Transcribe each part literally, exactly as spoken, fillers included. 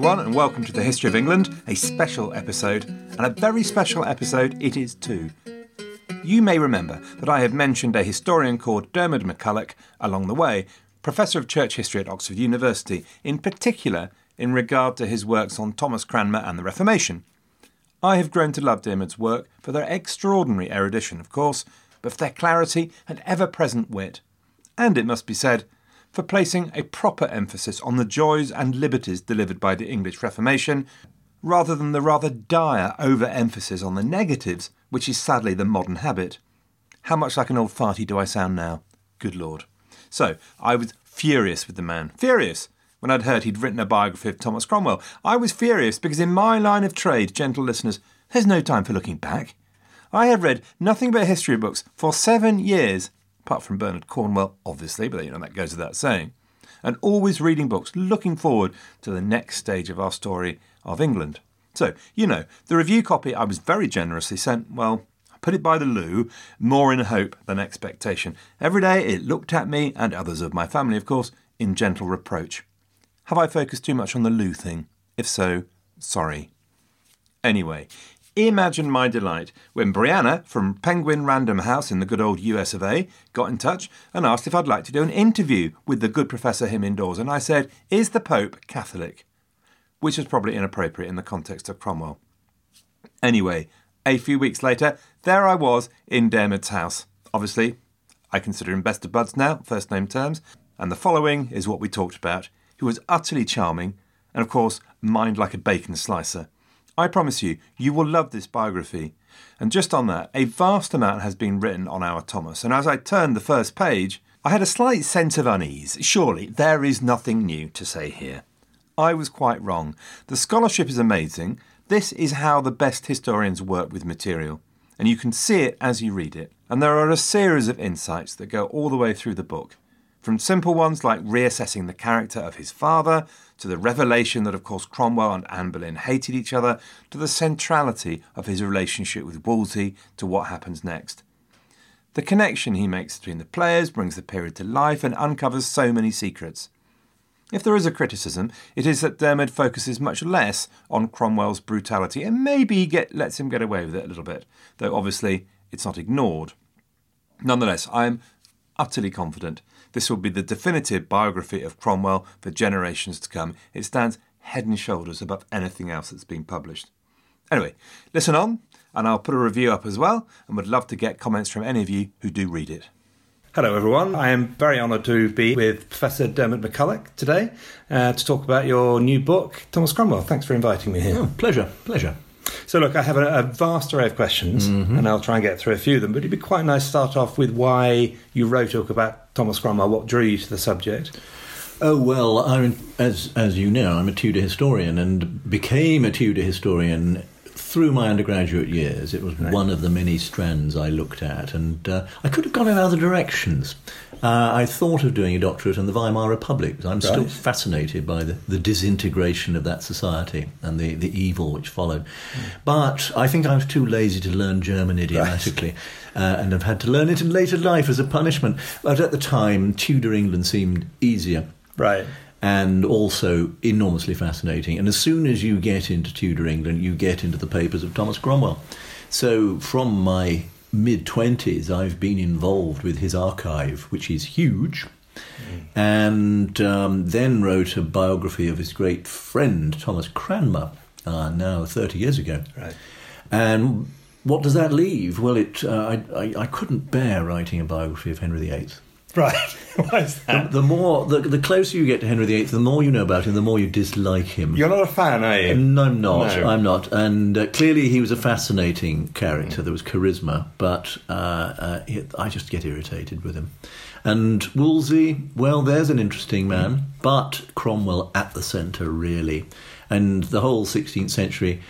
everyone, and welcome to the History of England, a special episode, and a very special episode it is too. You may remember that I have mentioned a historian called Dermot MacCulloch along the way, Professor of Church History at Oxford University, in particular in regard to his works on Thomas Cranmer and the Reformation. I have grown to love Dermot's work for their extraordinary erudition, of course, but for their clarity and ever-present wit. And, it must be said, for placing a proper emphasis on the joys and liberties delivered by the English Reformation, rather than the rather dire over-emphasis on the negatives, which is sadly the modern habit. How much like an old farty do I sound now? Good Lord. So, I was furious with the man. Furious! When I'd heard he'd written a biography of Thomas Cromwell. I was furious because in my line of trade, gentle listeners, there's no time for looking back. I have read nothing but history books for seven years, apart from Bernard Cornwell, obviously, but you know that goes without saying, and always reading books, looking forward to the next stage of our story of England. So, you know, the review copy I was very generously sent, well, I put it by the loo, more in hope than expectation. Every day it looked at me, and others of my family, of course, in gentle reproach. Have I focused too much on the loo thing? If so, sorry. Anyway, imagine my delight when Brianna from Penguin Random House in the good old U S of A got in touch and asked if I'd like to do an interview with the good Professor Him indoors, and I said, is the Pope Catholic? Which was probably inappropriate in the context of Cromwell. Anyway, a few weeks later, there I was in Dermot's house. Obviously, I consider him best of buds now, first name terms, and the following is what we talked about. He was utterly charming, and of course, mind like a bacon slicer. I promise you, you will love this biography. And just on that, a vast amount has been written on our Thomas, and as I turned the first page, I had a slight sense of unease. Surely, there is nothing new to say here. I was quite wrong. The scholarship is amazing. This is how the best historians work with material, and you can see it as you read it. And there are a series of insights that go all the way through the book. From simple ones like reassessing the character of his father, to the revelation that, of course, Cromwell and Anne Boleyn hated each other, to the centrality of his relationship with Wolsey, to what happens next. The connection he makes between the players brings the period to life and uncovers so many secrets. If there is a criticism, it is that Dermot focuses much less on Cromwell's brutality, and maybe he get, lets him get away with it a little bit, though obviously it's not ignored. Nonetheless, I am utterly confident this will be the definitive biography of Cromwell for generations to come. It stands head and shoulders above anything else that's been published. Anyway, listen on, and I'll put a review up as well, and would love to get comments from any of you who do read it. Hello everyone, I am very honoured to be with Professor Dermot MacCulloch today uh, to talk about your new book, Thomas Cromwell. Thanks for inviting me here. Oh, pleasure, pleasure. So look, I have a, a vast array of questions, mm-hmm. and I'll try and get through a few of them, but it'd be quite nice to start off with why you wrote a book about Thomas Cromwell, what drew you to the subject. Oh, well, I'm, as as you know, I'm a Tudor historian and became a Tudor historian through my undergraduate years. It was right. One of the many strands I looked at, and uh, I could have gone in other directions. Uh, I thought of doing a doctorate in the Weimar Republic, because I'm right. still fascinated by the, the disintegration of that society and the, the evil which followed. Mm. But I think I was too lazy to learn German idiomatically, right. uh, and I've had to learn it in later life as a punishment. But at the time, Tudor England seemed easier. Right. And also enormously fascinating. And as soon as you get into Tudor England, you get into the papers of Thomas Cromwell. So from my mid-twenties, I've been involved with his archive, which is huge, mm. and um, then wrote a biography of his great friend, Thomas Cranmer, uh, now thirty years ago. Right. And what does that leave? Well, it uh, I, I, I couldn't bear writing a biography of Henry the Eighth. Right. Why is that? The, the more, the, the closer you get to Henry the Eighth, the more you know about him, the more you dislike him. You're not a fan, are you? No, I'm not. No. I'm not. And uh, clearly he was a fascinating character. Mm. There was charisma, but uh, uh, he, I just get irritated with him. And Wolsey, well, there's an interesting man, mm. but Cromwell at the centre, really. And the whole sixteenth century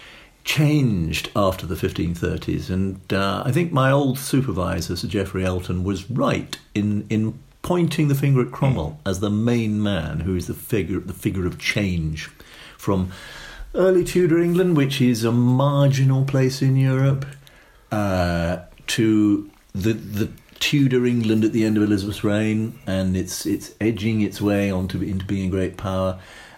changed after the fifteen thirties, and uh, I think my old supervisor, Sir Geoffrey Elton, was right in in pointing the finger at Cromwell mm. as the main man who is the figure the figure of change from early Tudor England, which is a marginal place in Europe, uh, to the the Tudor England at the end of Elizabeth's reign, and it's it's edging its way onto into being a great power.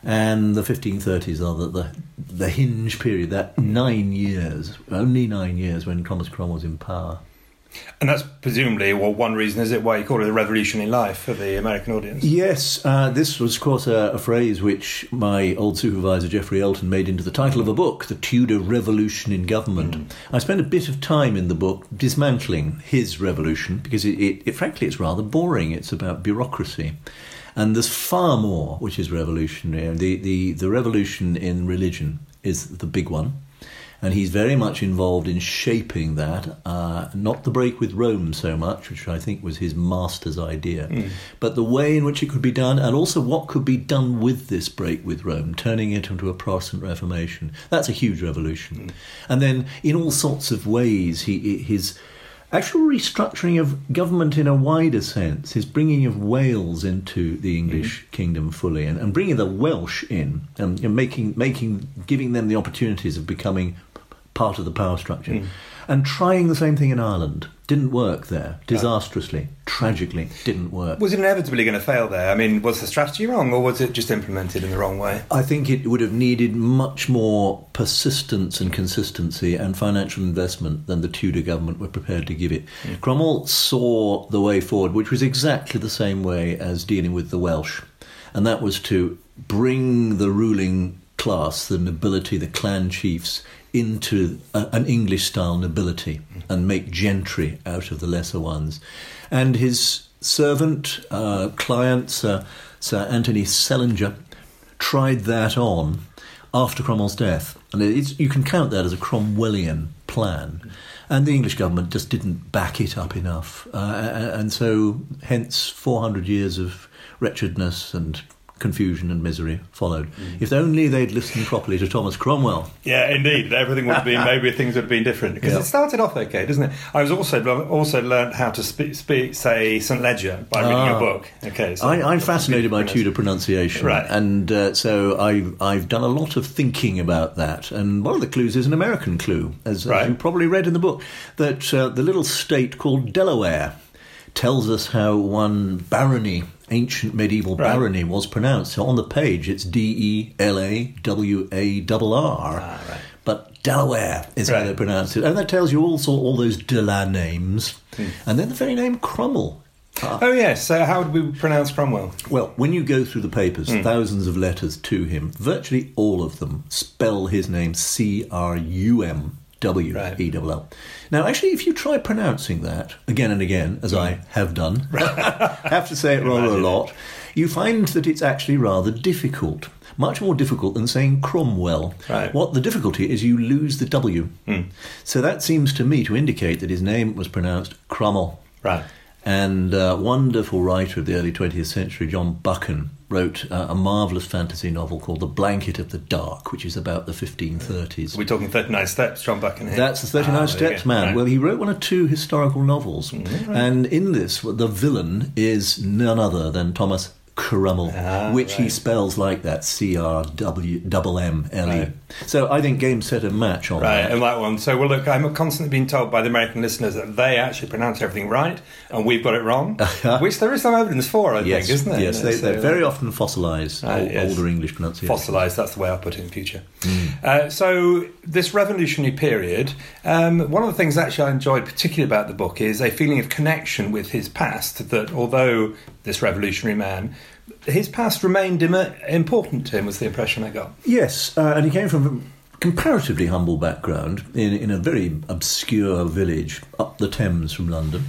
And the fifteen thirties are the, the the hinge period, that nine years, only nine years when Thomas Cromwell was in power. And that's presumably, well, one reason, is it, why you call it a revolution in life for the American audience? Yes, uh, this was, of course, a, a phrase which my old supervisor, Geoffrey Elton, made into the title of a book, The Tudor Revolution in Government. Mm. I spent a bit of time in the book dismantling his revolution, because, it, it, it frankly, it's rather boring. It's about bureaucracy. And there's far more which is revolutionary. The, the, the revolution in religion is the big one. And he's very much involved in shaping that, uh, not the break with Rome so much, which I think was his master's idea, mm. but the way in which it could be done, and also what could be done with this break with Rome, turning it into a Protestant Reformation. That's a huge revolution. Mm. And then in all sorts of ways, he his actual restructuring of government in a wider sense, his bringing of Wales into the English mm. kingdom fully, and, and bringing the Welsh in, and, and making making giving them the opportunities of becoming part of the power structure, mm. and trying the same thing in Ireland. Didn't work there, disastrously, right. tragically, didn't work. Was it inevitably going to fail there? I mean, was the strategy wrong, or was it just implemented in the wrong way? I think it would have needed much more persistence and consistency and financial investment than the Tudor government were prepared to give it. Mm. Cromwell saw the way forward, which was exactly the same way as dealing with the Welsh, and that was to bring the ruling class, the nobility, the clan chiefs, into a, an English-style nobility and make gentry out of the lesser ones. And his servant, uh, client, Sir, Sir Anthony Sellinger, tried that on after Cromwell's death. And it's, you can count that as a Cromwellian plan. And the English government just didn't back it up enough. Uh, and so, hence, four hundred years of wretchedness and confusion and misery followed. Mm. If only they'd listened properly to Thomas Cromwell. Yeah, indeed. Everything would have been, maybe things would have been different. Because yeah. it started off okay, doesn't it? I was also also learned how to speak, speak say Saint Leger by reading ah. a book. Okay, so I, I'm fascinated by Tudor pronunciation. Right. And uh, so I've, I've done a lot of thinking about that. And one of the clues is an American clue, as, right. as you probably read in the book, that uh, the little state called Delaware tells us how one barony, ancient medieval right. barony, was pronounced. So on the page, it's D E L A W A R R. Ah, right. But Delaware is right. how they pronounce it. And that tells you also all those de la names. Hmm. And then the very name Cromwell. Ah. Oh, yes. So how would we pronounce Cromwell? Well, when you go through the papers, hmm. thousands of letters to him, virtually all of them spell his name C R U M W E L L. Now, actually, if you try pronouncing that again and again, as I have done, have to say it rather a lot, you find that it's actually rather difficult. Much more difficult than saying Cromwell. Right. What the difficulty is, you lose the W. Mm. So that seems to me to indicate that his name was pronounced Cromwell. Right. And a wonderful writer of the early twentieth century, John Buchan, wrote uh, a marvellous fantasy novel called The Blanket of the Dark, which is about the fifteen thirties. Are we talking thirty-nine Steps, John Buchan here? That's the thirty-nine ah, Steps man. Right. Well, he wrote one or two historical novels. Mm-hmm, right. And in this, the villain is none other than Thomas Cromwell, ah, which right. he spells like that, C R W M M L E. Right. So I think game, set and match on right, that. and that one. So, well, look, I'm constantly being told by the American listeners that they actually pronounce everything right, and we've got it wrong, which there is some evidence for, I yes, think, isn't there? Yes, they, so, they very often fossilise uh, old, yes. older English pronunciation. Fossilise, that's the way I'll put it in future. Mm. Uh, so, this revolutionary period, um, one of the things actually I enjoyed particularly about the book is a feeling of connection with his past, that although this revolutionary man, his past remained Im- important to him, was the impression I got. Yes, uh, and he came from a comparatively humble background in, in a very obscure village up the Thames from London.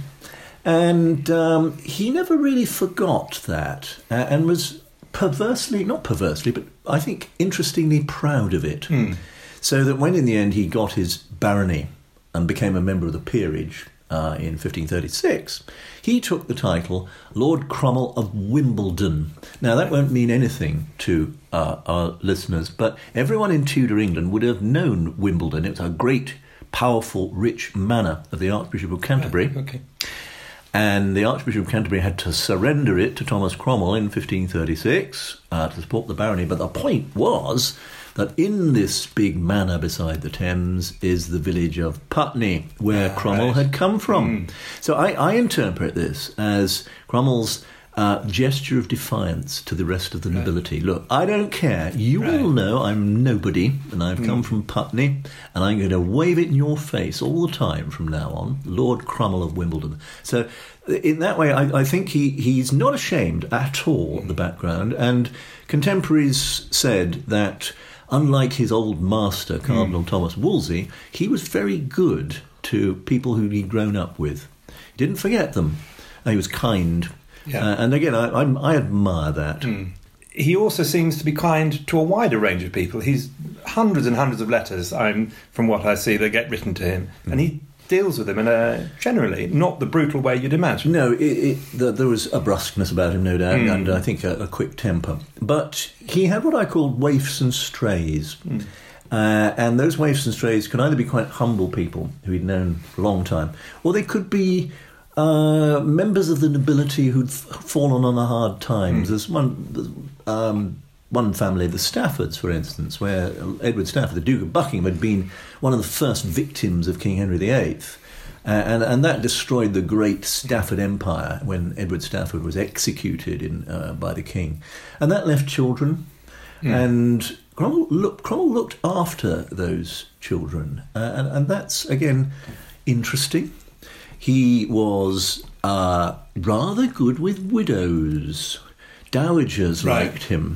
And um, he never really forgot that uh, and was perversely, not perversely, but I think interestingly proud of it. Mm. So that when in the end he got his barony and became a member of the peerage uh, in fifteen thirty-six, he took the title Lord Cromwell of Wimbledon. Now, that won't mean anything to uh, our listeners, but everyone in Tudor England would have known Wimbledon. It was a great, powerful, rich manor of the Archbishop of Canterbury. Oh, okay. And the Archbishop of Canterbury had to surrender it to Thomas Cromwell in fifteen thirty-six uh, to support the barony. But the point was that in this big manor beside the Thames is the village of Putney, where ah, Cromwell right. had come from. Mm. So I, I interpret this as Cromwell's uh, gesture of defiance to the rest of the right. nobility. Look, I don't care. You right. all know I'm nobody, and I've mm. come from Putney, and I'm going to wave it in your face all the time from now on, Lord Cromwell of Wimbledon. So in that way, I, I think he, he's not ashamed at all of the background, and contemporaries said that unlike his old master, Cardinal mm. Thomas Wolsey, he was very good to people who he'd grown up with. He didn't forget them. He was kind. Yeah. Uh, and again, I, I'm, I admire that. Mm. He also seems to be kind to a wider range of people. He's hundreds and hundreds of letters, I'm, from what I see, that get written to him. Mm. And he deals with them in a generally not the brutal way you'd imagine. No, it, it, the, there was a brusqueness about him, no doubt, mm. and I think a, a quick temper. But he had what I called waifs and strays. Mm. Uh, and those waifs and strays could either be quite humble people who he'd known for a long time, or they could be uh, members of the nobility who'd f- fallen on the hard times. Mm. There's one... Um, One family, the Staffords, for instance, where Edward Stafford, the Duke of Buckingham, had been one of the first victims of King Henry the Eighth. Uh, and, and that destroyed the great Stafford Empire when Edward Stafford was executed in, uh, by the king. And that left children. Mm. And Cromwell, look, Cromwell looked after those children. Uh, and, and that's, again, interesting. He was uh, rather good with widows. Dowagers right. liked him.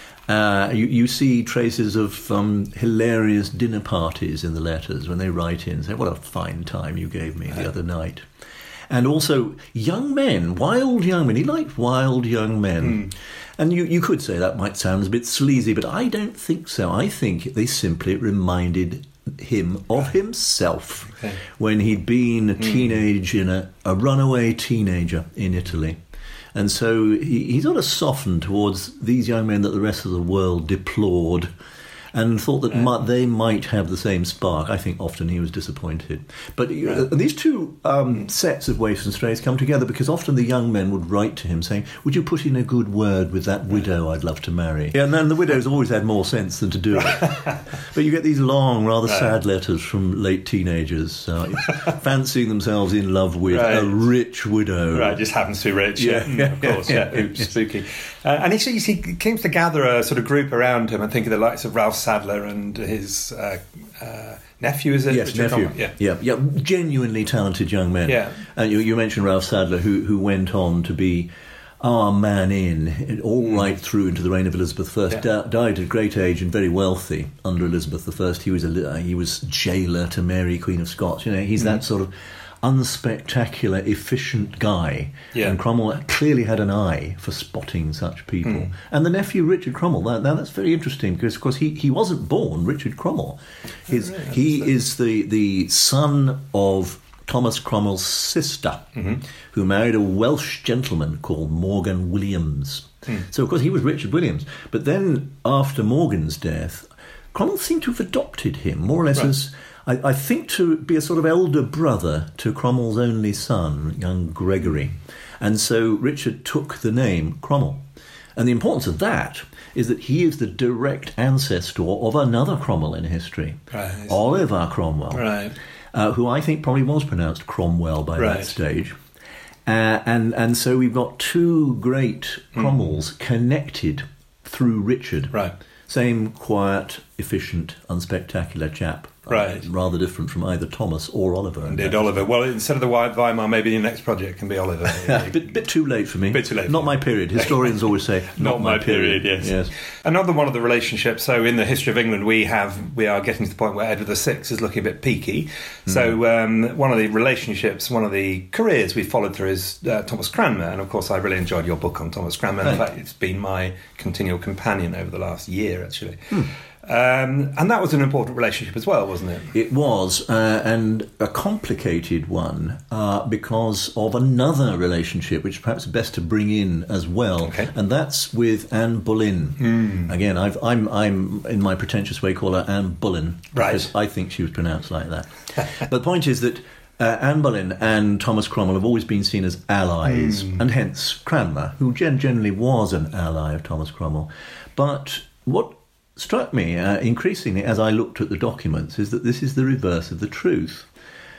Uh, you, you see traces of um, hilarious dinner parties in the letters when they write in, say, what a fine time you gave me the other night. And also young men, wild young men. He liked wild young men. Mm. And you, you could say that might sound a bit sleazy, but I don't think so. I think they simply reminded him of himself okay. when he'd been a teenage mm. in a, a runaway teenager in Italy. And so he, he sort of softened towards these young men that the rest of the world deplored and thought that yeah. mi- they might have the same spark. I think often he was disappointed. But uh, these two um, sets of waifs and strays come together because often the young men would write to him saying, would you put in a good word with that widow I'd love to marry? Yeah, and then the widows always had more sense than to do it. But you get these long, rather right. sad letters from late teenagers uh, fancying themselves in love with right. a rich widow. Right, just happens to be rich. Yeah, yeah, of course. Yeah, yeah. Oops, spooky. Uh, and he, he, he seems to gather a sort of group around him. I think of the likes of Ralph Sadler and his uh, uh, nephew, is it? Yes, Richard nephew. Cromwell? Yeah. yeah, yeah, genuinely talented young men. Yeah, and you, you mentioned Ralph Sadler, who who went on to be our man in all mm. right through into the reign of Elizabeth the First. Yeah. Di- died at a great age and very wealthy under Elizabeth the First. He was a he was jailer to Mary, Queen of Scots. You know, he's mm. that sort of unspectacular, efficient guy. Yeah. And Cromwell clearly had an eye for spotting such people. Mm. And the nephew, Richard Cromwell, that, now that's very interesting because, of course, he, he wasn't born Richard Cromwell. His, oh, really? He is the, the son of Thomas Cromwell's sister, mm-hmm. who married a Welsh gentleman called Morgan Williams. Mm. So, of course, he was Richard Williams. But then, after Morgan's death, Cromwell seemed to have adopted him, more or less right. as... I, I think to be a sort of elder brother to Cromwell's only son, young Gregory. And so Richard took the name Cromwell. And the importance of that is that he is the direct ancestor of another Cromwell in history, right. Oliver Cromwell, right. uh, who I think probably was pronounced Cromwell by right. that stage. Uh, and, and so we've got two great Cromwells mm. connected through Richard. Right. Same quiet, efficient, unspectacular chap. Right. Uh, rather different from either Thomas or Oliver. Indeed, Oliver. Well, instead of the White Weimar, maybe the next project can be Oliver. A bit, bit too late for me. Bit too late. Not my period. Historians always say, not, not my, my period. period. Yes. yes. Another one of the relationships. So, in the history of England, we have we are getting to the point where Edward the Sixth is looking a bit peaky. Mm. So, um, one of the relationships, one of the careers we followed through is uh, Thomas Cranmer, and of course, I really enjoyed your book on Thomas Cranmer. In fact, it's been my continual companion over the last year, actually. Mm. Um, and that was an important relationship as well, wasn't it? It was, uh, and a complicated one uh, because of another relationship, which perhaps best to bring in as well, okay. and that's with Anne Boleyn. Mm. Again, I've, I'm, I'm in my pretentious way call her Anne Boleyn, because right. I think she was pronounced like that. But the point is that uh, Anne Boleyn and Thomas Cromwell have always been seen as allies, mm. and hence Cranmer, who gen- generally was an ally of Thomas Cromwell. But what struck me uh, increasingly as I looked at the documents is that this is the reverse of the truth.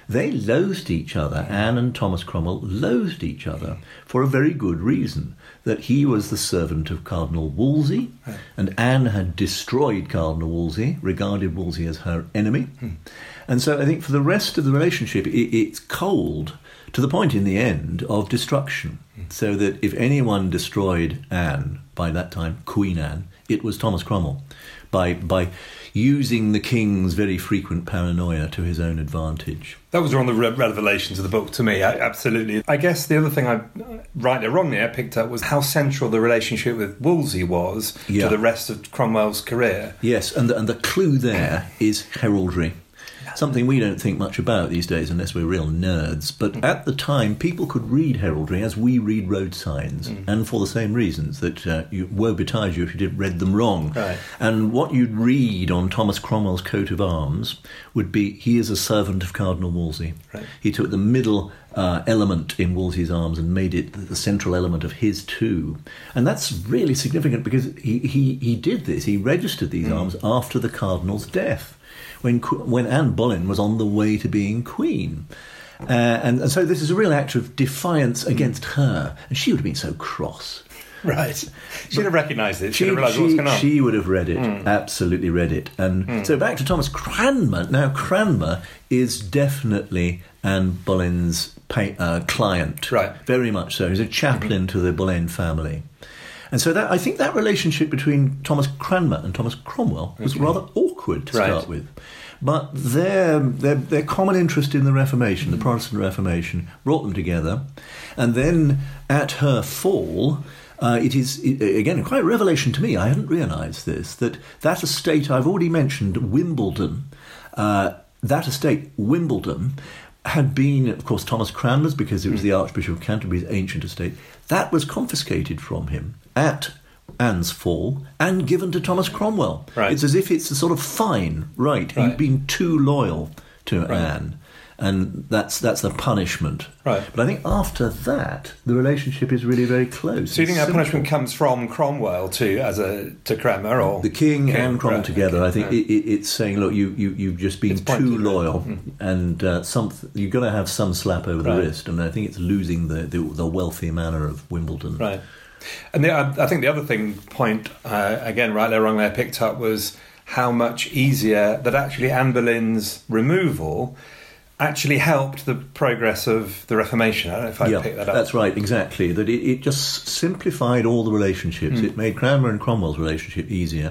They loathed each other. Anne and Thomas Cromwell loathed each other for a very good reason, that he was the servant of Cardinal Wolsey, right. and Anne had destroyed Cardinal Wolsey, regarded Wolsey as her enemy. Hmm. And so I think for the rest of the relationship, it, it's cold to the point in the end of destruction. Hmm. So that if anyone destroyed Anne, by that time Queen Anne, it was Thomas Cromwell, by by using the king's very frequent paranoia to his own advantage. That was one of the re- revelations of the book to me, I, absolutely. I guess the other thing I, rightly or wrongly, I picked up was how central the relationship with Wolsey was yeah. to the rest of Cromwell's career. Yes, and the, and the clue there is heraldry. Something we don't think much about these days unless we're real nerds. But mm. at the time, people could read heraldry as we read road signs, mm. and for the same reasons, that uh, you, woe betide you if you did read them wrong. Right. And what you'd read on Thomas Cromwell's coat of arms would be, he is a servant of Cardinal Wolsey. Right. He took the middle uh, element in Wolsey's arms and made it the central element of his too. And that's really significant because he, he, he did this, he registered these mm. arms after the Cardinal's death, when when Anne Boleyn was on the way to being queen. Uh, and, and so this is a real act of defiance against her. And she would have been so cross. Right. She'd have recognised it. She'd She, have realised she, what's going on. She would have read it, mm. absolutely read it. And mm. so back to Thomas Cranmer. Now, Cranmer is definitely Anne Boleyn's pay, uh, client. Right. Very much so. He's a chaplain mm-hmm. to the Boleyn family. And so that I think that relationship between Thomas Cranmer and Thomas Cromwell was okay. rather awkward to right. start with. But their, their their common interest in the Reformation, the Protestant Reformation, brought them together. And then at her fall, uh, it is, it, again, quite a revelation to me, I hadn't realised this, that that estate I've already mentioned, Wimbledon, uh, that estate, Wimbledon, had been, of course, Thomas Cranmer's, because it was the Archbishop of Canterbury's ancient estate. That was confiscated from him at Anne's fall and given to Thomas Cromwell. Right. It's as if it's a sort of fine, right? right. You've been too loyal to right. Anne, and that's that's the punishment. Right. But I think after that, the relationship is really very close. So you think it's that simple. punishment comes from Cromwell to as a to Cranmer, or the King, King and Cromwell right. together? Okay. I think yeah. it, it, it's saying, look, you you you've just been it's too loyal, mm-hmm. and uh, some you've got to have some slap over the right. wrist. And I think it's losing the, the the wealthy manor of Wimbledon. Right. And the, I think the other thing, point, uh, again, rightly or wrongly, I picked up was how much easier that actually Anne Boleyn's removal actually helped the progress of the Reformation. I don't know if I yeah, picked that up. That's right, exactly. That it, it just simplified all the relationships. Mm. It made Cranmer and Cromwell's relationship easier.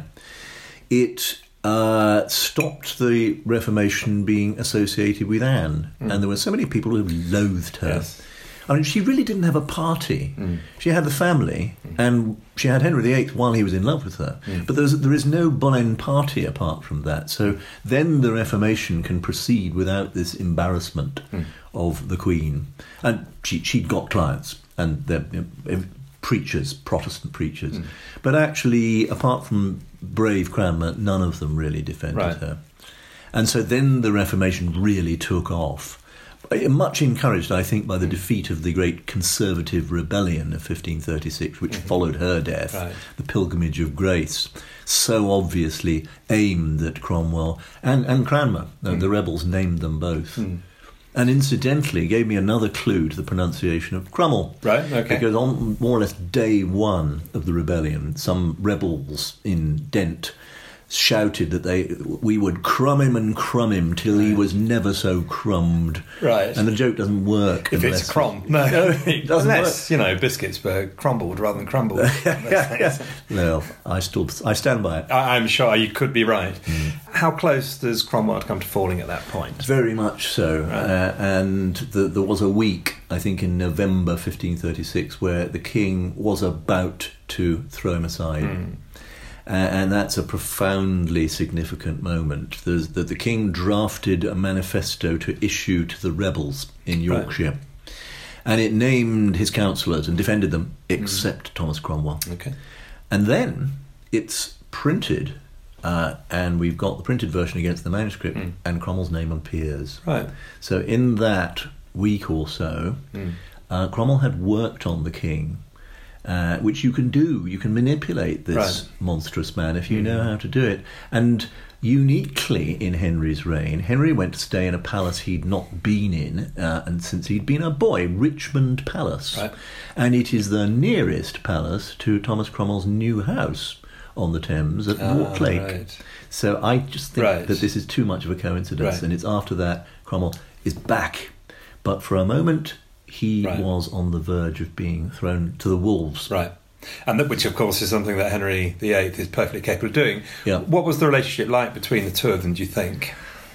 It uh, stopped the Reformation being associated with Anne. Mm. And there were so many people who loathed her. Yes. I mean, she really didn't have a party. Mm. She had the family, mm. and she had Henry the Eighth while he was in love with her. Mm. But there's, there is no Boleyn party apart from that. So then the Reformation can proceed without this embarrassment mm. of the Queen. And she, she'd got clients, and they're you know, preachers, Protestant preachers. Mm. But actually, apart from brave Cranmer, none of them really defended right. her. And so then the Reformation really took off. Much encouraged, I think, by the defeat of the great conservative rebellion of fifteen thirty-six, which mm-hmm. followed her death, right. the Pilgrimage of Grace, so obviously aimed at Cromwell and, and Cranmer. Mm. The rebels named them both. Mm. And incidentally, gave me another clue to the pronunciation of Crummell. Right, okay. Because on more or less day one of the rebellion, some rebels in Dent shouted that they we would crumb him and crumb him till right. he was never so crumbed. Right. And the joke doesn't work if it's crumb. No, no, it doesn't unless, work. you know, biscuits were crumbled rather than crumbled. yeah, yeah. Well, I still I stand by it. I, I'm sure you could be right. Mm. How close does Cromwell come to falling at that point? Very much so. Right. Uh, and the, there was a week, I think, in November fifteen thirty-six, where the king was about to throw him aside. Mm. Uh, and that's a profoundly significant moment. There's, the, the king drafted a manifesto to issue to the rebels in Yorkshire. Right. And it named his councillors and defended them, except mm. Thomas Cromwell. Okay. And then it's printed, uh, and we've got the printed version against the manuscript, mm. and Cromwell's name appears. Right. So in that week or so, mm. uh, Cromwell had worked on the king, Uh, which you can do. You can manipulate this right. monstrous man if you mm. know how to do it. And uniquely in Henry's reign, Henry went to stay in a palace he'd not been in uh, and since he'd been a boy, Richmond Palace. Right. And it is the nearest palace to Thomas Cromwell's new house on the Thames at Ah, Mortlake. right. So I just think Right. that this is too much of a coincidence, Right. and it's after that Cromwell is back. But for a moment, he Right. was on the verge of being thrown to the wolves. Right. And that, which, of course, is something that Henry the Eighth is perfectly capable of doing. Yeah. What was the relationship like between the two of them, do you think?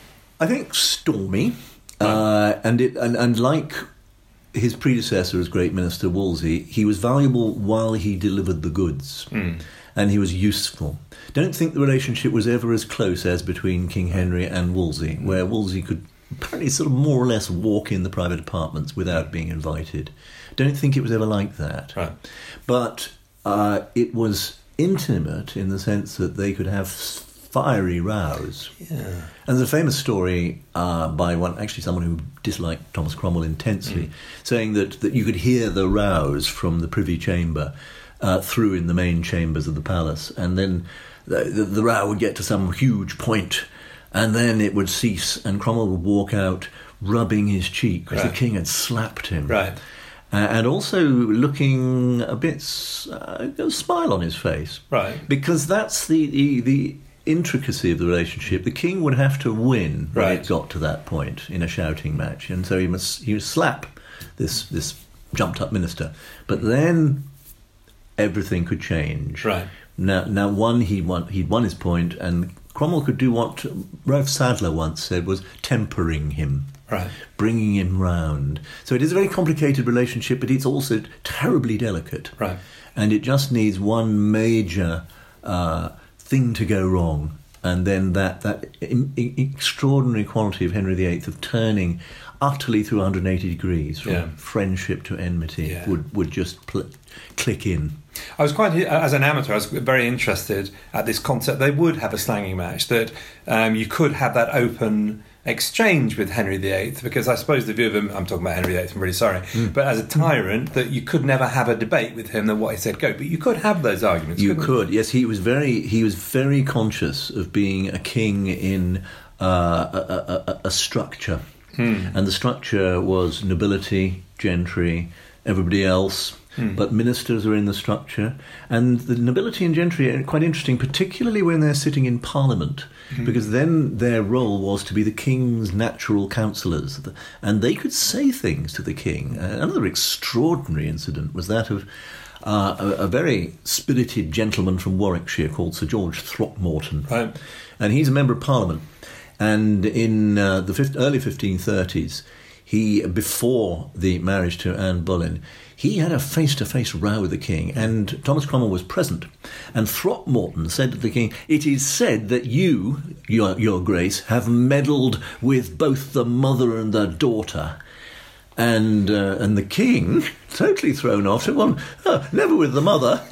I think stormy, uh, and it and, and like his predecessor as Great Minister Wolsey, he was valuable while he delivered the goods, Mm. and he was useful. Don't think the relationship was ever as close as between King Henry and Wolsey, where Wolsey could apparently sort of more or less walk in the private apartments without being invited. Don't think it was ever like that. Right. But uh, it was intimate in the sense that they could have fiery rows. Yeah. And there's a famous story uh, by one, actually someone who disliked Thomas Cromwell intensely, mm. saying that, that you could hear the rows from the Privy Chamber uh, through in the main chambers of the palace, and then the, the, the row would get to some huge point, and then it would cease, and Cromwell would walk out rubbing his cheek because Right. the king had slapped him. Right. Uh, and also looking a bit, uh, a smile on his face. Right. Because that's the, the, the intricacy of the relationship. The king would have to win when Right. it got to that point in a shouting match. And so he must he would slap this this jumped-up minister. But then everything could change. Right. Now, now one, he won, he'd won his point, and Cromwell could do what Ralph Sadler once said was tempering him. Right. Bringing him round. So it is a very complicated relationship, but it's also terribly delicate. Right. And it just needs one major uh, thing to go wrong, and then that that in, in extraordinary quality of Henry the Eighth of turning utterly through one hundred eighty degrees from Yeah. friendship to enmity Yeah. would would just pl- click in. I was quite, as an amateur, I was very interested at this concept. They would have a slanging match, that um, you could have that open exchange with Henry the Eighth, because I suppose the view of him, I'm talking about Henry the Eighth, I'm really sorry, Mm. but as a tyrant, that you could never have a debate with him that what he said go, but you could have those arguments. You couldn't could, yes. He was very he was very conscious of being a king in uh, a, a, a, a structure, Hmm. and the structure was nobility, gentry, everybody else. Hmm. But ministers are in the structure, and the nobility and gentry are quite interesting, particularly when they're sitting in Parliament, Hmm. because then their role was to be the king's natural counsellors, and they could say things to the king. Uh, another extraordinary incident was that of uh, a, a very spirited gentleman from Warwickshire called Sir George Throckmorton, Right. and he's a member of Parliament. And in uh, the fifth, early fifteen thirties, he, before the marriage to Anne Boleyn, he had a face-to-face row with the king, and Thomas Cromwell was present. And Throckmorton said to the king, "It is said that you, your, your Grace, have meddled with both the mother and the daughter." And uh, and the king, totally thrown off, said, "Well, uh, never with the mother."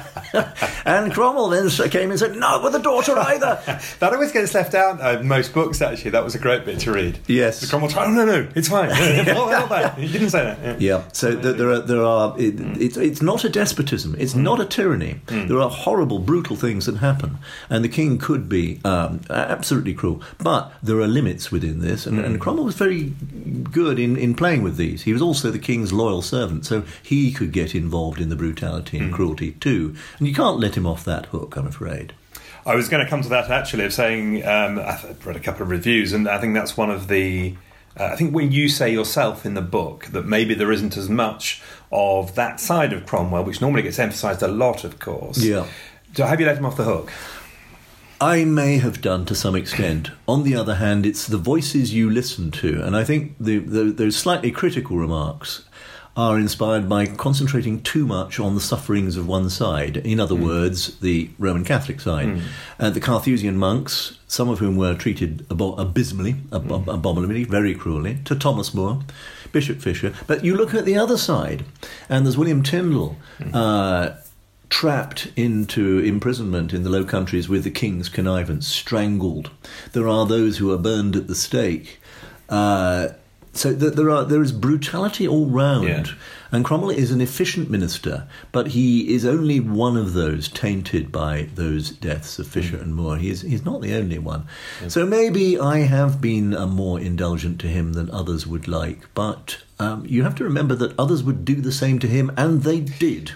And Cromwell then came and said, "Not with the daughter either." That always gets left out in most books, actually. That was a great bit to read. Yes. The Cromwell tried, oh, no, no, it's fine. Well, well, well, he didn't say that. Yeah. Yeah, so th- there are there are it, it's it's not a despotism, it's not a tyranny. There are horrible, brutal things that happen, and the king could be um, absolutely cruel. But there are limits within this, and, and Cromwell was very good in, in playing with these. He was also the king's loyal servant, so he could get involved in the brutality and cruelty too. And you can't let him off that hook, I'm afraid. I was going to come to that, actually, of saying, um, I've read a couple of reviews, and I think that's one of the... Uh, I think when you say yourself in the book that maybe there isn't as much of that side of Cromwell, which normally gets emphasised a lot, of course. Yeah. So have you let him off the hook? I may have done to some extent. On the other hand, it's the voices you listen to, and I think the, the, those slightly critical remarks are inspired by concentrating too much on the sufferings of one side. In other mm. words, the Roman Catholic side. Mm. Uh, the Carthusian monks, some of whom were treated abo- abysmally, ab- mm. abominably, very cruelly, to Thomas More, Bishop Fisher. But you look at the other side, and there's William Tyndall, mm. uh, trapped into imprisonment in the Low Countries with the king's connivance, strangled. There are those who are burned at the stake. Uh, so th- there are there is brutality all round. Yeah. And Cromwell is an efficient minister, but he is only one of those tainted by those deaths of Fisher mm. and Moore. He is, he's not the only one. Yeah. So maybe I have been uh, more indulgent to him than others would like, but um, you have to remember that others would do the same to him, and they did.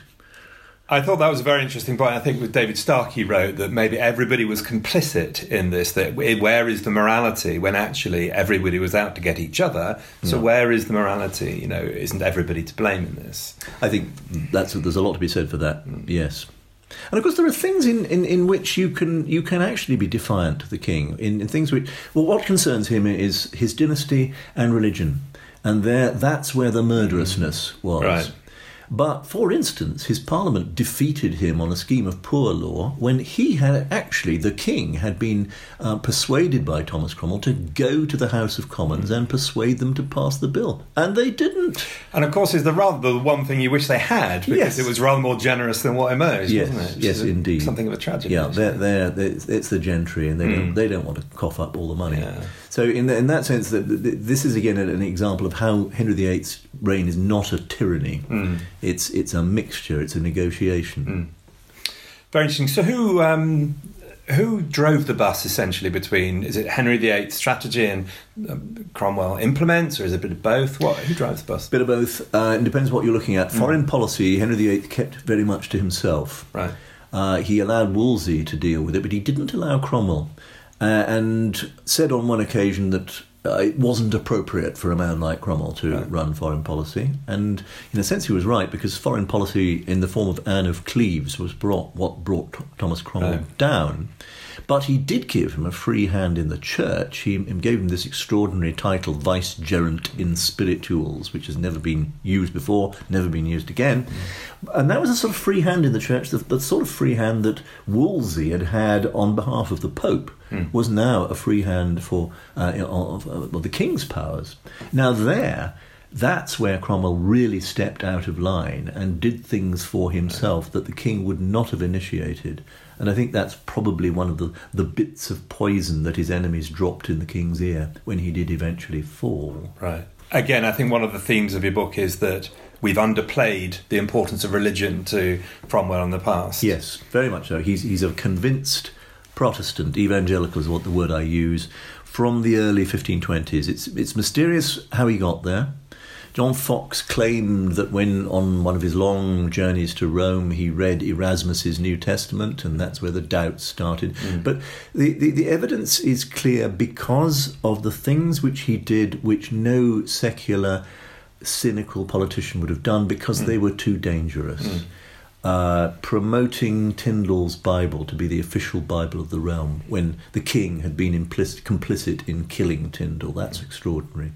I thought that was a very interesting point. I think with David Starkey wrote that maybe everybody was complicit in this, that where is the morality when actually everybody was out to get each other? So yeah. where is the morality? You know, isn't everybody to blame in this? I think that's there's a lot to be said for that, mm. yes. And of course there are things in, in, in which you can you can actually be defiant to the king, in, in things which, well, what concerns him is his dynasty and religion. And there, that's where the murderousness was. Right. But, for instance, his parliament defeated him on a scheme of poor law when he had actually, the king, had been uh, persuaded by Thomas Cromwell to go to the House of Commons and persuade them to pass the bill. And they didn't. And, of course, is the rather the one thing you wish they had, because yes. it was rather more generous than what emerged, yes. wasn't it? Which yes, indeed. Something of a tragedy. Yeah, they're, they're, they're, it's the gentry, and they, mm. don't, they don't want to cough up all the money. Yeah. So in, the, in that sense, the, the, this is again an example of how Henry the Eighth's reign is not a tyranny. Mm. It's it's a mixture. It's a negotiation. Mm. Very interesting. So who um, who drove the bus essentially between? Is it Henry the Eighth's strategy and um, Cromwell implements, or is it a bit of both? What who drives the bus? Bit of both. Uh, it depends what you're looking at. Mm. Foreign policy, Henry the Eighth kept very much to himself. Right. Uh, he allowed Wolsey to deal with it, but he didn't allow Cromwell. Uh, and said on one occasion that uh, it wasn't appropriate for a man like Cromwell to right. run foreign policy. And in a sense he was right, because foreign policy in the form of Anne of Cleves was brought what brought Thomas Cromwell right. down. But he did give him a free hand in the church. He gave him this extraordinary title, Vicegerent in Spirituals, which has never been used before, never been used again. Mm. And that was a sort of free hand in the church, the, the sort of free hand that Wolsey had had on behalf of the Pope mm. was now a free hand for uh, of, of the king's powers. Now there, that's where Cromwell really stepped out of line and did things for himself that the king would not have initiated. And I think that's probably one of the, the bits of poison that his enemies dropped in the king's ear when he did eventually fall. Right. Again, I think one of the themes of your book is that we've underplayed the importance of religion to Cromwell in the past. Yes, very much so. He's, he's a convinced Protestant, evangelical is what the word I use, from the early fifteen twenties. It's, it's mysterious how he got there. John Foxe claimed that when on one of his long journeys to Rome he read Erasmus's New Testament, and that's where the doubts started. Mm. But the, the, the evidence is clear because of the things which he did which no secular, cynical politician would have done, because mm. they were too dangerous. Mm. Uh, promoting Tyndall's Bible to be the official Bible of the realm when the king had been implicit, complicit in killing Tyndall. That's mm. extraordinary.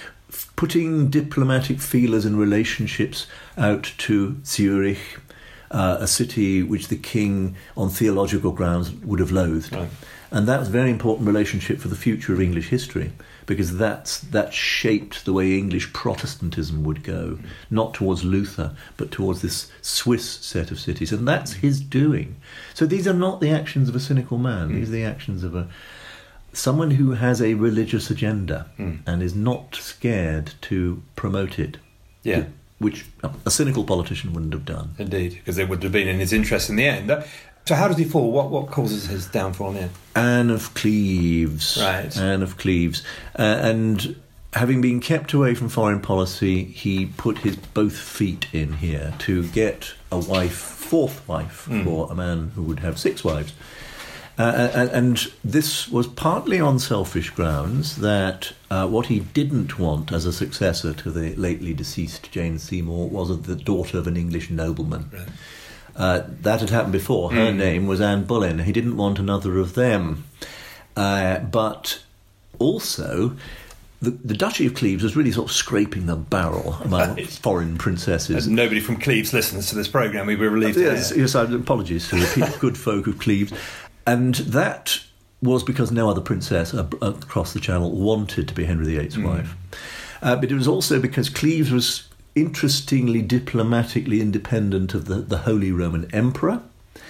Putting diplomatic feelers and relationships out to Zurich, uh, a city which the king, on theological grounds, would have loathed. Right. And that was a very important relationship for the future of English history, because that's that shaped the way English Protestantism would go, not towards Luther, but towards this Swiss set of cities. And that's his doing. So these are not the actions of a cynical man. These are the actions of a someone who has a religious agenda mm. and is not scared to promote it. Yeah. Which a cynical politician wouldn't have done. Indeed, because it would have been in his interest in the end. So how does he fall? What what causes his downfall in the end? Anne of Cleves. Right. Anne of Cleves. Uh, and having been kept away from foreign policy, he put his both feet in here to get a wife, fourth wife, mm. for a man who would have six wives. Uh, and, and this was partly on selfish grounds, that uh, what he didn't want as a successor to the lately deceased Jane Seymour was the daughter of an English nobleman. Right. Uh, that had happened before. Her mm. name was Anne Boleyn. He didn't want another of them. Uh, but also, the, the Duchy of Cleves was really sort of scraping the barrel among right. foreign princesses. And nobody from Cleves listens to this programme. We were relieved. Uh, yes, yes, apologies to the good folk of Cleves. And that was because no other princess across the Channel wanted to be Henry the Eighth's mm. wife. Uh, but it was also because Cleves was interestingly diplomatically independent of the, the Holy Roman Emperor.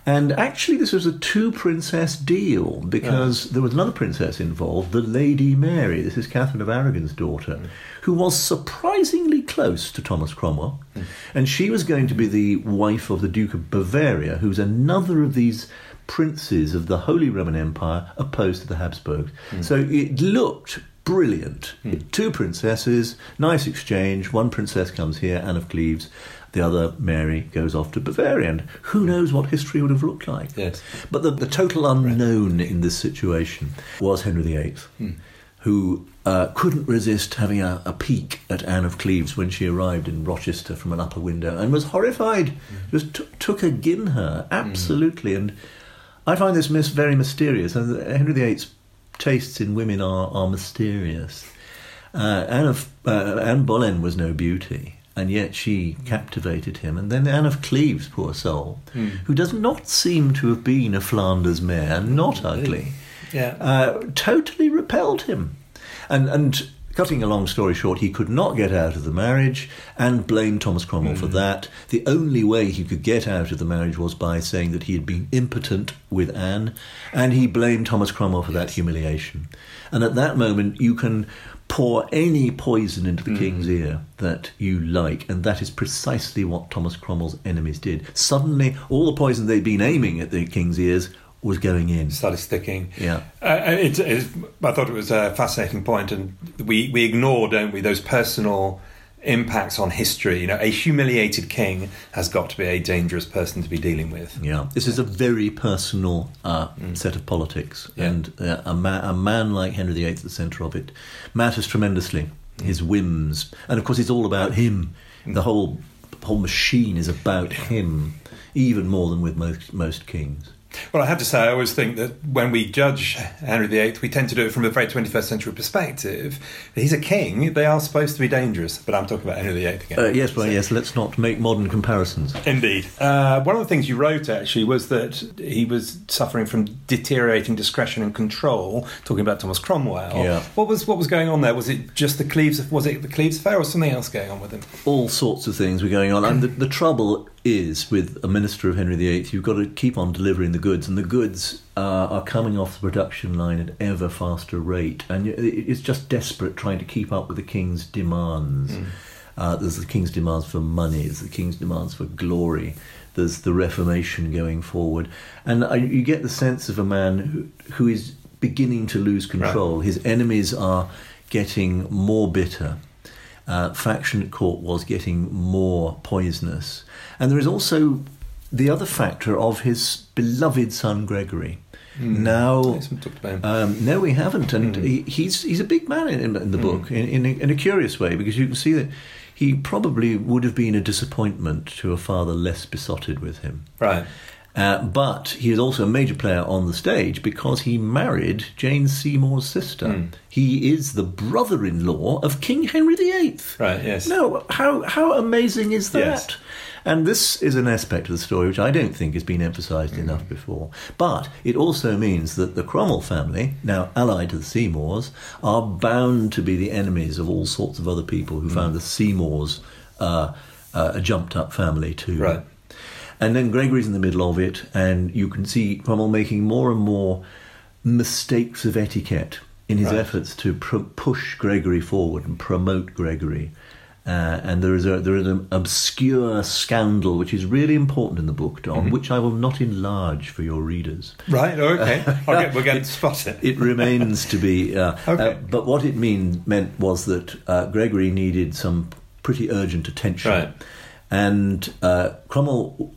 And actually, this was a two-princess deal, because yeah. there was another princess involved, the Lady Mary. This is Catherine of Aragon's daughter, mm. who was surprisingly close to Thomas Cromwell. Mm. And she was going to be the wife of the Duke of Bavaria, who's another of these princes of the Holy Roman Empire opposed to the Habsburgs. Mm. So it looked brilliant. Mm. Two princesses, nice exchange. One princess comes here, Anne of Cleves. The other, Mary, goes off to Bavaria, and who knows what history would have looked like. Yes. But the, the total unknown right. in this situation was Henry the Eighth, hmm. who uh, couldn't resist having a, a peek at Anne of Cleves when she arrived in Rochester from an upper window, and was horrified, mm. just t- took agin her, absolutely. Mm. And I find this myth very mysterious, and Henry the Eighth's tastes in women are, are mysterious. Uh, Anne, of, uh, Anne Boleyn was no beauty, and yet she captivated him. And then Anne of Cleves, poor soul, mm. who does not seem to have been a Flanders mare, not ugly, yeah. uh, totally repelled him. And, and cutting a long story short, he could not get out of the marriage and blamed Thomas Cromwell mm. for that. The only way he could get out of the marriage was by saying that he had been impotent with Anne, and he blamed Thomas Cromwell for that humiliation. And at that moment, you can pour any poison into the mm. king's ear that you like, and that is precisely what Thomas Cromwell's enemies did. Suddenly, all the poison they'd been aiming at the king's ears was going in. Started sticking. Yeah. Uh, it, it, I thought it was a fascinating point, and we, we ignore, don't we, those personal impacts on history. You know, a humiliated king has got to be a dangerous person to be dealing with. Yeah, this is a very personal uh, mm. set of politics, yeah. and uh, a, ma- a man like Henry the Eighth at the centre of it matters tremendously. Mm. His whims, and of course, it's all about him. Mm. The whole whole machine is about him, even more than with most most kings. Well, I have to say, I always think that when we judge Henry the Eighth, we tend to do it from a very twenty-first century perspective. He's a king, they are supposed to be dangerous, but I'm talking about Henry the Eighth again. Uh, yes, well, so. yes, let's not make modern comparisons. Indeed. Uh, one of the things you wrote, actually, was that he was suffering from deteriorating discretion and control, talking about Thomas Cromwell. Yeah. What was what was going on there? Was it just the Cleves, was it the Cleves affair, or something else going on with him? All sorts of things were going on, and the, the trouble is, with a minister of Henry the Eighth, you've got to keep on delivering the goods, and the goods uh, are coming off the production line at ever faster rate, and it's just desperate trying to keep up with the king's demands. Mm. Uh, there's the king's demands for money, there's the king's demands for glory, there's the Reformation going forward, and uh, you get the sense of a man who, who is beginning to lose control. Right. His enemies are getting more bitter. Uh, faction at court was getting more poisonous. And there is also the other factor of his beloved son Gregory. Mm. Now, yes, we talked about him. Um, no, we haven't, and mm. he, he's he's a big man in, in the mm. book in, in, a, in a curious way, because you can see that he probably would have been a disappointment to a father less besotted with him. Right. Uh, but he is also a major player on the stage because he married Jane Seymour's sister. Mm. He is the brother-in-law of King Henry the Eighth. Right, yes. Now, how how amazing is that? Yes. And this is an aspect of the story which I don't think has been emphasised mm. enough before. But it also means that the Cromwell family, now allied to the Seymours, are bound to be the enemies of all sorts of other people who mm. found the Seymours uh, uh, a jumped-up family too. Right. And then Gregory's in the middle of it, and you can see Cromwell making more and more mistakes of etiquette in his right. efforts efforts to pr- push Gregory forward and promote Gregory. Uh, and there is a there is an obscure scandal which is really important in the book, Don, mm-hmm. which I will not enlarge for your readers. Right, okay. okay we're going to spot it. It remains to be... Uh, okay. uh, but what it mean, meant was that uh, Gregory needed some pretty urgent attention. Right. And uh, Cromwell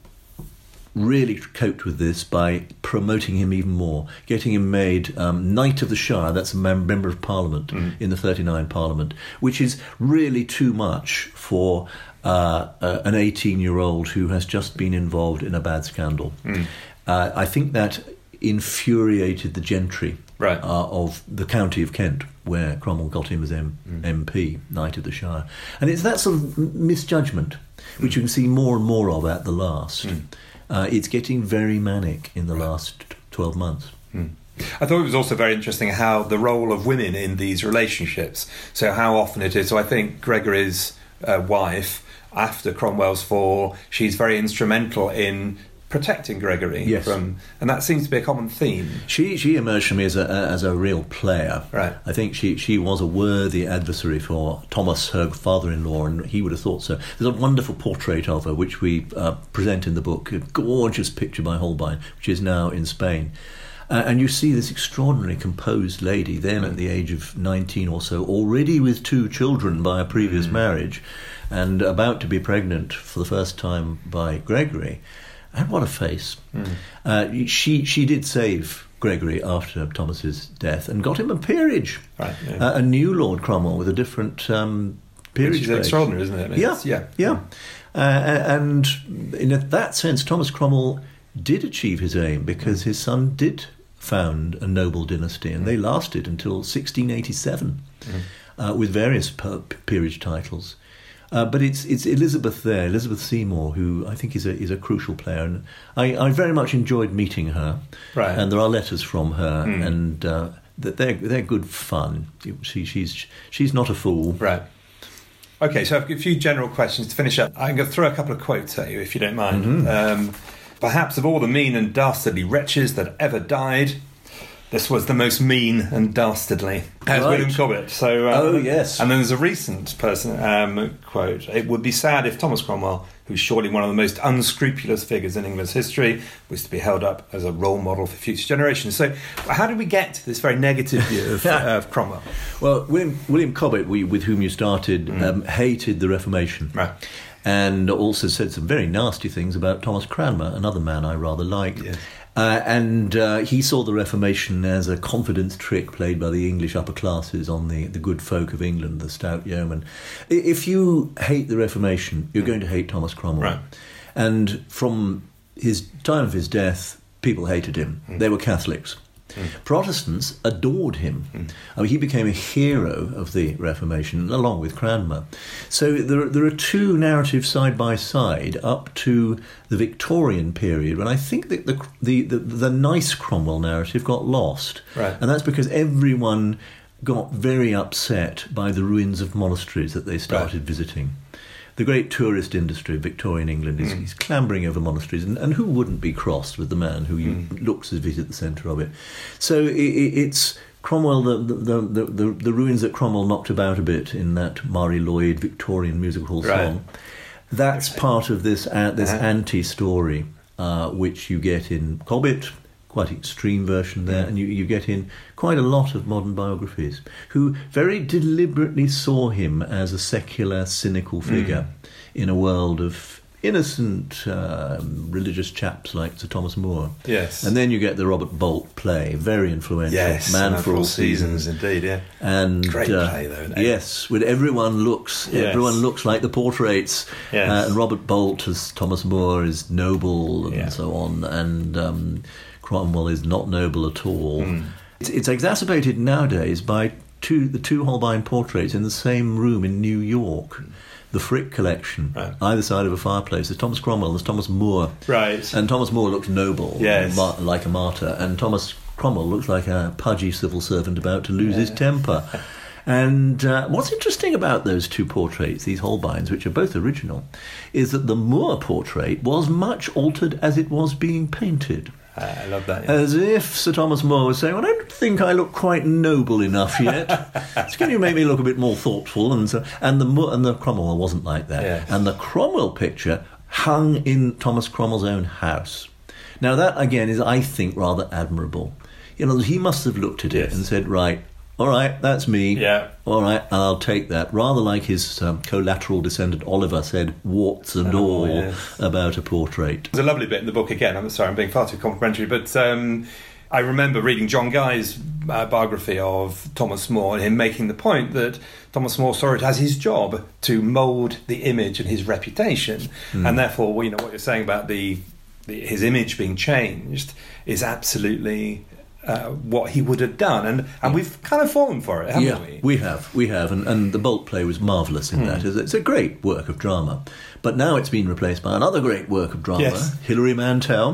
really coped with this by promoting him even more, getting him made um, Knight of the Shire. That's a mem- member of Parliament mm. in the thirty-nine Parliament, which is really too much for uh, uh, an eighteen-year-old who has just been involved in a bad scandal. Mm. Uh, I think that infuriated the gentry right. uh, of the county of Kent, where Cromwell got him as M- mm. M P, Knight of the Shire. And it's that sort of misjudgment, which mm. you can see more and more of at the last. Mm. Uh, it's getting very manic in the last twelve months. Mm. I thought it was also very interesting how the role of women in these relationships, so how often it is. So I think Gregory's uh, wife, after Cromwell's fall, she's very instrumental in protecting Gregory Yes. from, and that seems to be a common theme. She she emerged for me as a as a real player. Right. I think she she was a worthy adversary for Thomas, her father-in-law, and he would have thought so. There's a wonderful portrait of her which we uh, present in the book, a gorgeous picture by Holbein, which is now in Spain. Uh, and you see this extraordinarily composed lady, then at the age of nineteen or so, already with two children by a previous mm. marriage, and about to be pregnant for the first time by Gregory. And what a face. Mm. Uh, she she did save Gregory after Thomas's death and got him a peerage. Right, yeah. uh, a new Lord Cromwell with a different um, peerage. Which is extraordinary, isn't it? I mean, yeah, yeah. yeah. Uh, and in that sense, Thomas Cromwell did achieve his aim because mm. his son did found a noble dynasty, and mm. they lasted until sixteen eighty-seven mm. uh, with various per- peerage titles. Uh, but it's it's Elizabeth there, Elizabeth Seymour, who I think is a is a crucial player, and I, I very much enjoyed meeting her. Right. And there are letters from her, mm. and uh, that they're they're good fun. She she's she's not a fool. Right. Okay, so I've got a few general questions to finish up. I'm going to throw a couple of quotes at you, if you don't mind. Mm-hmm. Um, Perhaps of all the mean and dastardly wretches that ever died, this was the most mean and dastardly. As Right. William Cobbett. So, um, Oh, yes. And then there's a recent person um, quote. It would be sad if Thomas Cromwell, who's surely one of the most unscrupulous figures in England's history, was to be held up as a role model for future generations. So how did we get to this very negative view of, uh, of Cromwell? Well, William, William Cobbett, we, with whom you started, Mm. um, hated the Reformation. Right. And also said some very nasty things about Thomas Cranmer, another man I rather liked. Yes. Uh, and uh, he saw the Reformation as a confidence trick played by the English upper classes on the, the good folk of England, the stout yeomen. I- If you hate the Reformation, you're going to hate Thomas Cromwell. Right. And from his time of his death, people hated him. Mm. They were Catholics. Mm. Protestants adored him. Mm. I mean, he became a hero of the Reformation, along with Cranmer. So there, there are two narratives side by side up to the Victorian period, when I think that the the, the, the nice Cromwell narrative got lost. Right. And that's because everyone got very upset by the ruins of monasteries that they started Right. visiting. The great tourist industry of Victorian England is, Mm. is clambering over monasteries, and, and who wouldn't be crossed with the man who you, Mm. looks as if he's at the centre of it? So it, it, it's Cromwell, the the, the, the the ruins that Cromwell knocked about a bit in that Mari Lloyd Victorian musical hall Right. song. That's part of this uh, this Uh-huh. anti-story, uh, which you get in Cobbett, quite extreme version there, Mm. and you, you get in quite a lot of modern biographies who very deliberately saw him as a secular, cynical figure Mm. in a world of innocent um, religious chaps like Sir Thomas More. Yes. And then you get the Robert Bolt play, very influential. Yes, Man for All Seasons. indeed, yeah. And Great uh, play, though, isn't it? yes, with everyone looks, Yes. everyone looks like the portraits. Yes. Uh, and Robert Bolt as Thomas More is noble and Yeah. so on, and um, Cromwell is not noble at all. Mm. It's, it's exacerbated nowadays by two the two Holbein portraits in the same room in New York. The Frick collection, Right. either side of a fireplace. There's Thomas Cromwell, there's Thomas More. Right. And Thomas More looks noble, Yes. mar- like a martyr, and Thomas Cromwell looks like a pudgy civil servant about to lose his temper. And uh, what's interesting about those two portraits, these Holbeins, which are both original, is that the More portrait was much altered as it was being painted. Uh, I love that. Yeah. As if Sir Thomas More was saying, well, I don't think I look quite noble enough yet. So can you make me look a bit more thoughtful? And so, and the Mo- and the Cromwell wasn't like that. Yes. And the Cromwell picture hung in Thomas Cromwell's own house. Now that, again, is, I think, rather admirable. You know, he must have looked at it Yes. and said, right, all right, that's me. Yeah. All right, I'll take that. Rather like his um, collateral descendant Oliver said, warts and Oh, all, yes. about a portrait. There's a lovely bit in the book again. I'm sorry, I'm being far too complimentary, but um, I remember reading John Guy's uh, biography of Thomas More, and him making the point that Thomas More saw it as his job to mould the image and his reputation, Mm. and therefore, well, you know, what you're saying about the, the his image being changed is absolutely uh, what he would have done, and and we've kind of fallen for it, haven't yeah, we? we have, we have, and, and the Bolt play was marvellous in Hmm. that. It's, it's a great work of drama, but now it's been replaced by another great work of drama, Yes. Hilary Mantel,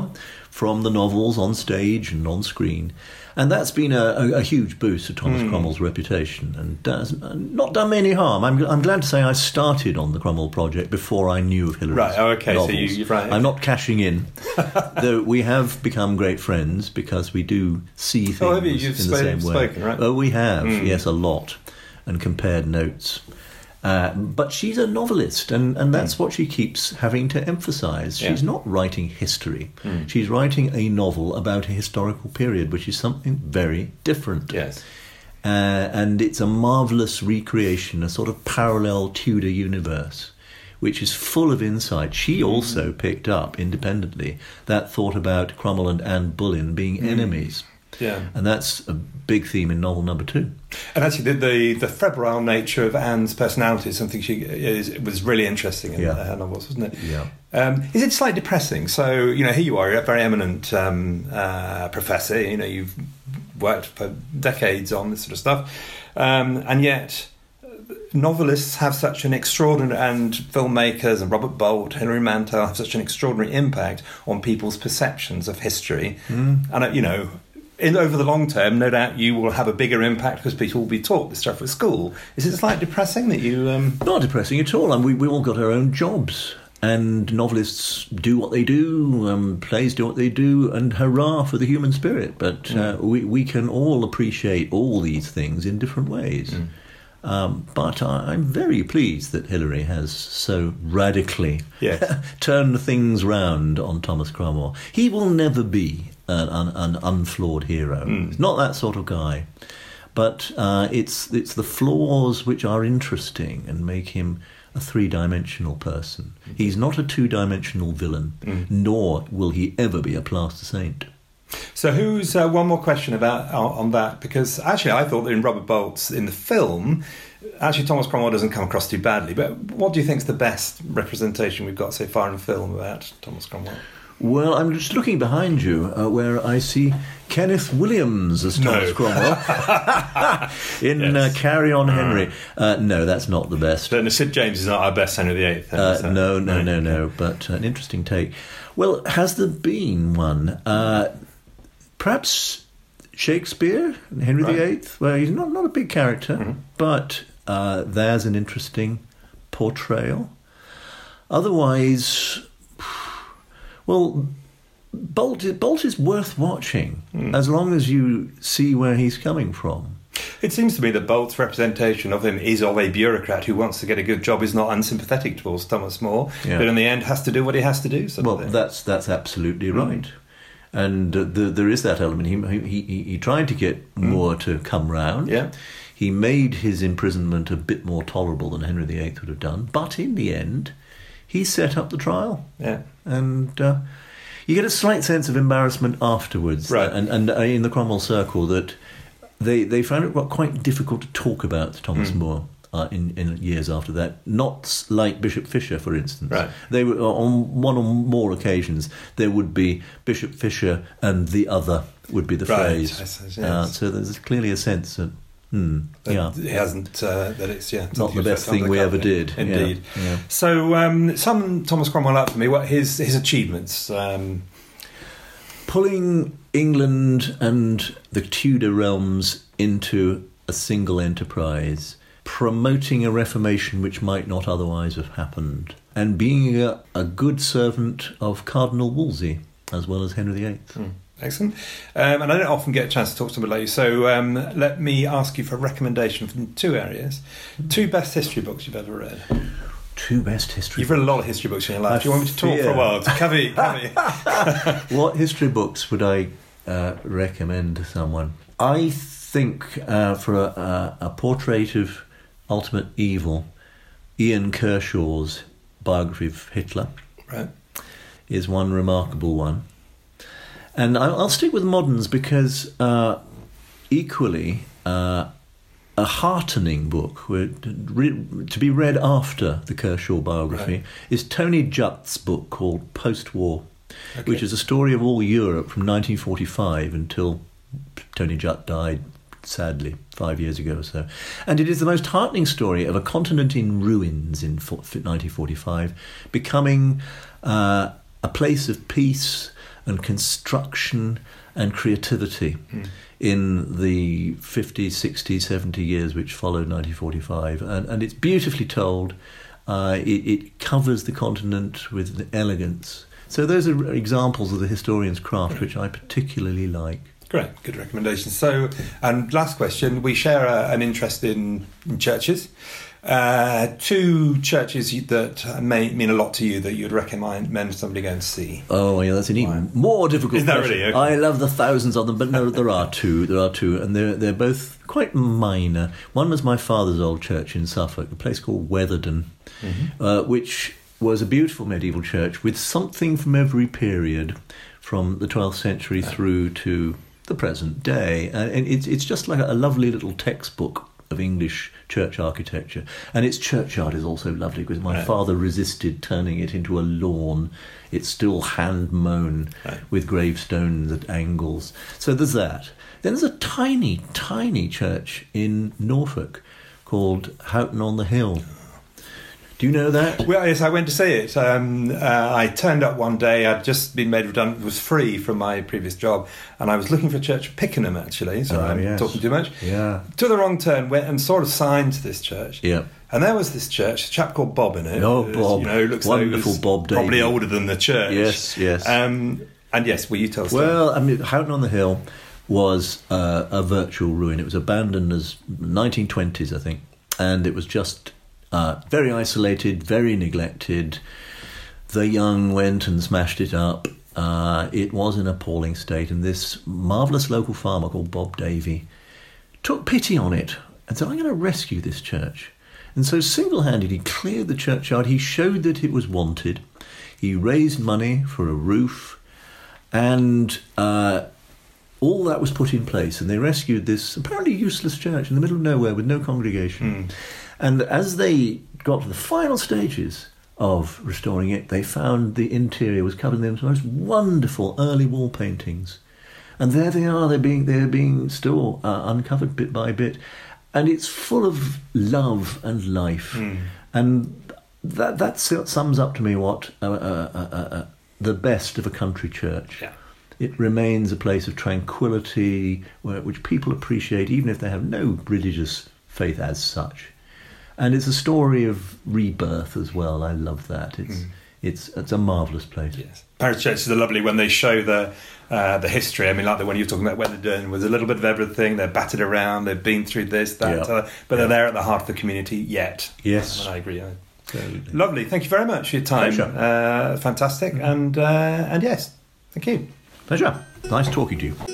from the novels on stage and on screen. And that's been a, a, a huge boost to Thomas mm. Cromwell's reputation, and has not done me any harm. I'm, I'm glad to say I started on the Cromwell project before I knew of Hilary's right. Oh, okay. novels. So you, you're right. I'm not cashing in, though we have become great friends because we do see things oh, have you? You've in spoken, the same way. Spoken, right? Oh, we have, mm. yes, a lot, and compared notes. Uh, but she's a novelist, and, and that's mm. what she keeps having to emphasise. She's yeah. not writing history. Mm. She's writing a novel about a historical period, which is something very different. Yes. Uh, and it's a marvellous recreation, a sort of parallel Tudor universe, which is full of insight. She also picked up, independently, that thought about Cromwell and Anne Boleyn being mm. enemies. Yeah. And that's a big theme in novel number two. And actually, the the, the febrile nature of Anne's personality is something she is, was really interesting in yeah. her novels, wasn't it? Yeah. Um, is it slightly depressing? So, you know, here you are, you're a very eminent um, uh, professor. You know, you've worked for decades on this sort of stuff, um, and yet novelists have such an extraordinary, and filmmakers and Robert Bolt, Hilary Mantel have such an extraordinary impact on people's perceptions of history. Mm. And, uh, you know, in, over the long term, no doubt you will have a bigger impact because people will be taught this stuff at school. Is it slightly depressing that you... Um... Not depressing at all. I mean, we, we all got our own jobs. And novelists do what they do, um, plays do what they do, and hurrah for the human spirit. But mm. uh, we, we can all appreciate all these things in different ways. Mm. Um, but I, I'm very pleased that Hilary has so radically yes. turned things round on Thomas Cromwell. He will never be an, an, an unflawed hero. Mm. He's not that sort of guy. But uh, it's it's the flaws which are interesting and make him a three-dimensional person. He's not a two-dimensional villain, mm. nor will he ever be a plaster saint. So who's uh, one more question about on, on that, because actually I thought that in Robert Bolt's in the film, actually Thomas Cromwell doesn't come across too badly, but what do you think is the best representation we've got so far in the film about Thomas Cromwell? Well, I'm just looking behind you uh, where I see Kenneth Williams as Thomas no. Cromwell in yes. uh, Carry On Henry. Uh, no, that's not the best. So Sid James is not our best Henry the Eighth. Uh, no, no, no, no, but uh, an interesting take. Well, has there been one? Uh, perhaps Shakespeare, Henry right. the Eighth? Well, he's not, not a big character, mm-hmm. but uh, there's an interesting portrayal. Otherwise... Well, Bolt, Bolt is worth watching mm. as long as you see where he's coming from. It seems to me that Bolt's representation of him is of a bureaucrat who wants to get a good job, is not unsympathetic towards Thomas More, yeah. but in the end has to do what he has to do. Well, that's that's absolutely mm. right. And uh, the, there is that element. He, he, he, he tried to get mm. More to come round. Yeah. He made his imprisonment a bit more tolerable than Henry the Eighth would have done, but in the end... he set up the trial, yeah, and uh, you get a slight sense of embarrassment afterwards, right? And, and uh, in the Cromwell circle, that they they found it quite difficult to talk about Thomas mm. More uh, in in years after that. Not like Bishop Fisher, for instance. Right. They were on one or more occasions there would be Bishop Fisher and the other would be the right. phrase. Yes. Uh, so there's clearly a sense that. Hmm, yeah, it hasn't. Uh, that it's yeah, not the best thing we ever did. Indeed. Yeah, yeah. So, um, sum Thomas Cromwell up for me. What his his achievements? Um... Pulling England and the Tudor realms into a single enterprise, promoting a reformation which might not otherwise have happened, and being a, a good servant of Cardinal Wolsey as well as Henry the Eighth. Hmm. Excellent. Um, and I don't often get a chance to talk to somebody like you, so um, let me ask you for a recommendation from two areas. Two best history books you've ever read. Two best history You've books. read a lot of history books in your life. I Do you want me to talk fear. for a while? Cavi, Cavi. What history books would I uh, recommend to someone? I think uh, for a, a, a portrait of ultimate evil, Ian Kershaw's biography of Hitler right. is one remarkable one. And I'll stick with moderns because uh, equally uh, a heartening book to be read after the Kershaw biography right. is Tony Jutt's book called Post-War, okay. which is a story of all Europe from nineteen forty-five until Tony Jutt died, sadly, five years ago or so. And it is the most heartening story of a continent in ruins in nineteen forty-five becoming uh, a place of peace, and construction and creativity Mm. in the fifty, sixty, seventy years which followed nineteen forty-five. And, and it's beautifully told. Uh, it, it covers the continent with elegance. So those are examples of the historian's craft, which I particularly like. Great, good recommendation. So, and last question, we share a, an interest in, in churches. Uh, two churches that may mean a lot to you that you'd recommend somebody go and see. Oh, yeah, that's an even right. more difficult Is that question. really? Okay. I love the thousands of them, but no, there are two. There are two, and they're they're both quite minor. One was my father's old church in Suffolk, a place called Weatherden, mm-hmm. uh, which was a beautiful medieval church with something from every period, from the twelfth century yeah. through to the present day, and it's it's just like a lovely little textbook of English church architecture. And its churchyard is also lovely because my right. father resisted turning it into a lawn. It's still hand mown right. with gravestones at angles. So there's that. Then there's a tiny, tiny church in Norfolk called Houghton on the Hill. Do you know that? Well, yes, I went to see it. Um, uh, I turned up one day. I'd just been made redundant, was free from my previous job, and I was looking for a church at Pickenham, actually, so oh, I'm yes. talking too much. Yeah. Took the wrong turn, went and saw a sign to this church. Yeah. And there was this church, a chap called Bob in it. Oh, was, Bob. You know, looks Wonderful like Bob Davey. Probably older than the church. Yes, yes. Um, and yes, will you tell us? Well, I mean, Houghton on the Hill was uh, a virtual ruin. It was abandoned as nineteen twenties, I think, and it was just... Uh, very isolated, very neglected. The young went and smashed it up. Uh, it was in an appalling state, and this marvellous local farmer called Bob Davey took pity on it and said, I'm going to rescue this church. And so single-handed he cleared the churchyard. He showed that it was wanted. He raised money for a roof, and uh, all that was put in place, and they rescued this apparently useless church in the middle of nowhere with no congregation. Mm. And as they got to the final stages of restoring it, they found the interior was covered in the most wonderful early wall paintings. And there they are, they're being, they're being still uh, uncovered bit by bit. And it's full of love and life. Mm. And that that sums up to me what uh, uh, uh, uh, the best of a country church. Yeah. It remains a place of tranquility, where, which people appreciate, even if they have no religious faith as such. And it's a story of rebirth as well. I love that. It's mm. it's it's a marvellous place. Yes, parish churches are lovely when they show the uh, the history. I mean, like the one you were talking about, Weatherden was a little bit of everything. They're battered around. They've been through this, that, yeah. uh, but they're yeah. there at the heart of the community yet. Yes, and I agree. I, Absolutely. Lovely. Thank you very much for your time. Pleasure. Uh, fantastic. And uh, and yes, thank you. Pleasure. Nice talking to you.